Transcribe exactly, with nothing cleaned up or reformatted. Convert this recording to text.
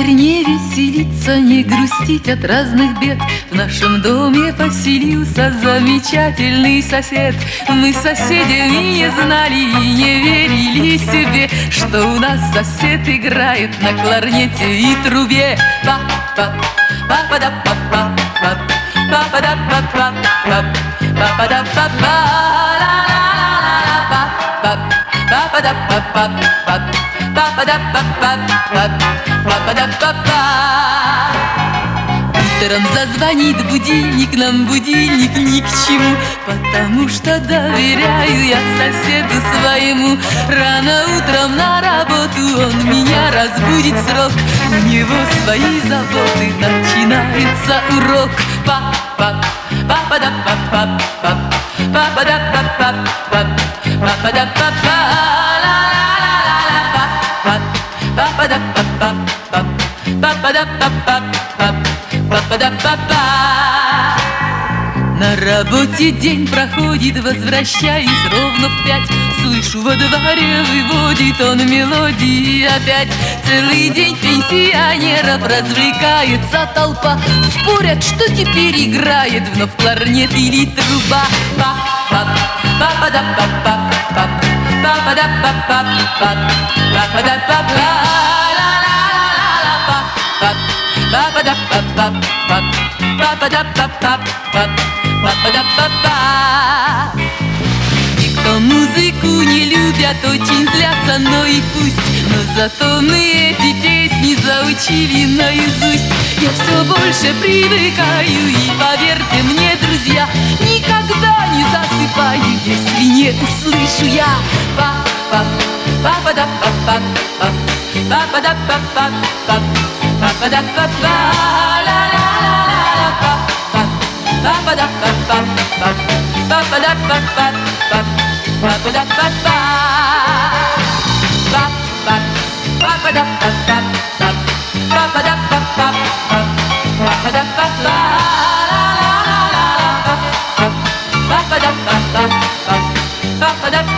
Теперь не веселиться, не грустить от разных бед. В нашем доме поселился замечательный сосед. Мы соседями не знали и не верили себе, что у нас сосед играет на кларнете и трубе. Па-па, па-па-да-па-па, па-па-да-па-па, па-па-да-па-па, ла-ла-ла-ла-ла, па-па-да-па-па, па-па-да-па-па. Утром зазвонит будильник, нам будильник ни к чему, потому что доверяю я соседу своему. Рано утром на работу он меня разбудит срок. У него свои заботы, начинается урок. Па-па, па-па-да-па-па, па-па-да-па-па, па-па-да-па-па, ла-ла-ла-ла-ла, па-па-да-па-па, па-па-да-па-па, па-па-да-па-па. На работе день проходит, возвращаюсь ровно в пять. Слышу, во дворе выводит он мелодии опять. Целый день пенсионеров развлекается толпа. Спорят, что теперь играет, вновь кларнет или труба. Па-па, па-па-да-па-па, па-па-да-па-па, па-па-да-па-па, ла-ла-ла-ла-ла, па-па-да-па-па, па-па-да-па-па, па-па-да-па-па. И кто музыку не любят, очень злятся, но и пусть. Но зато мы эти песни заучили наизусть. Я все больше привыкаю, и поверьте мне, друзья, никогда не засыпаю, если не услышу я па-па, па-па-да-па-па, па-па-да-па-па, па-па-да-па-па, ла-ла-ла-ла-ла, па-па, па-па-да-па-па, па-па-да-па-па, па-па-да-па-па, па-па, па-па-да-па-па, па-па-да-па-па, па-па-да-па-па, ла-ла-ла-ла-ла, па-па-да-па-па, па-па-да-па-па.